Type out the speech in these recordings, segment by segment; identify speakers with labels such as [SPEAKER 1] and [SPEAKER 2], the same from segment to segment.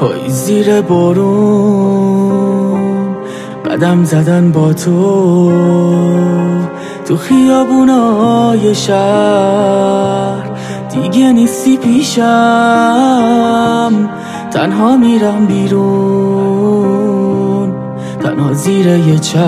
[SPEAKER 1] پای زیر بارون قدم زدن با تو خیابونای شهر دیگه نیستی پیشم، تنها میرم بیرون، تنها زیر یه چتر.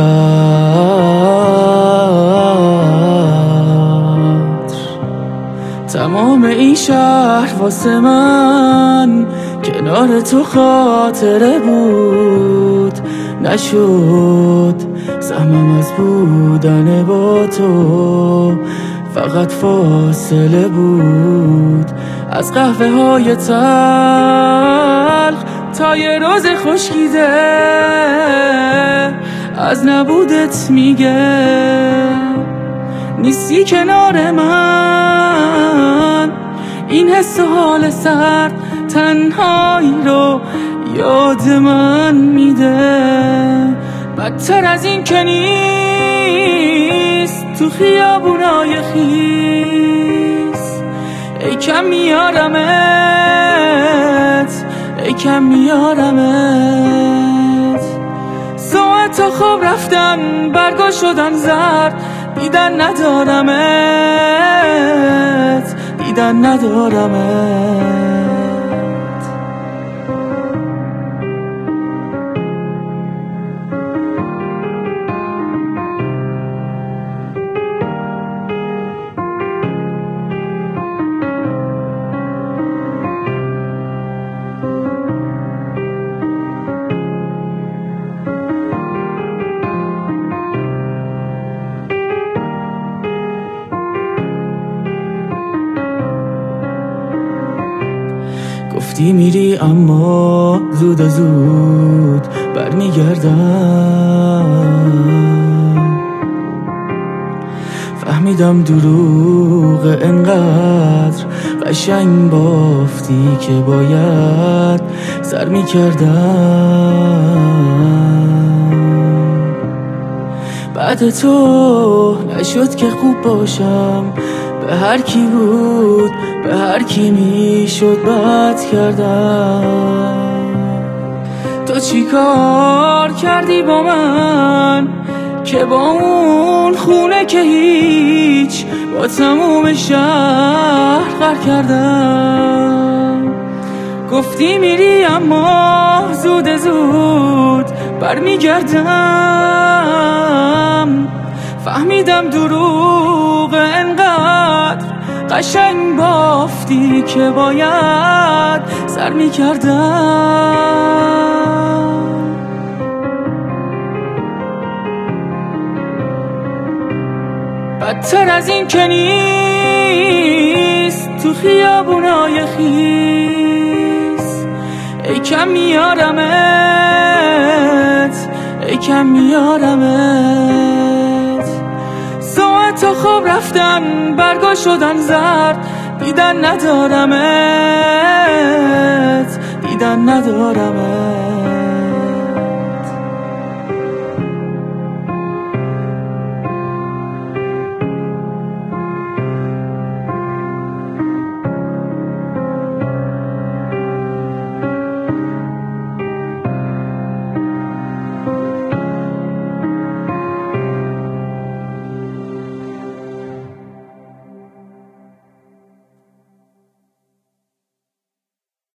[SPEAKER 1] تمام این شهر واسه من کنار تو خاطره بود، نشد سهمم از بودن با تو، فقط فاصله بود از قهوه های تلخ تا یه روز خشکیده از نبودت میگه نیستی کنار من. این حس و حال سرد تنهایی رو یاد من میده، بدتر از این که نیست تو خیابونای خیس. ای کم میارمت، ای کم میارمت. ساعت تا خواب رفتن برگا شدن زرد، دیدن ندارمت، دیدن ندارمت. گفتی میری اما زود و زود برمیگردم، فهمیدم دروغ انقدر قشنگ بافتی که باید سر میکردم. بعد تو نشد که خوب باشم، به هر کی بود به هر کی میشد بد کردم. تو چی کار کردی با من که با اون خونه که هیچ با تموم شهر غر کردم. گفتی میری اما زود زود برمیگردم، فهمیدم دروغ انقدر قشنگ بافتی که باید سر میکردم. بدتر از این که نیست تو خیابونای خیس. ای کم میارمت، ای کم میارمت. ساعت تا خواب رفتن برگا شدن زرد، دیدن ندارمت، دیدن ندارمت.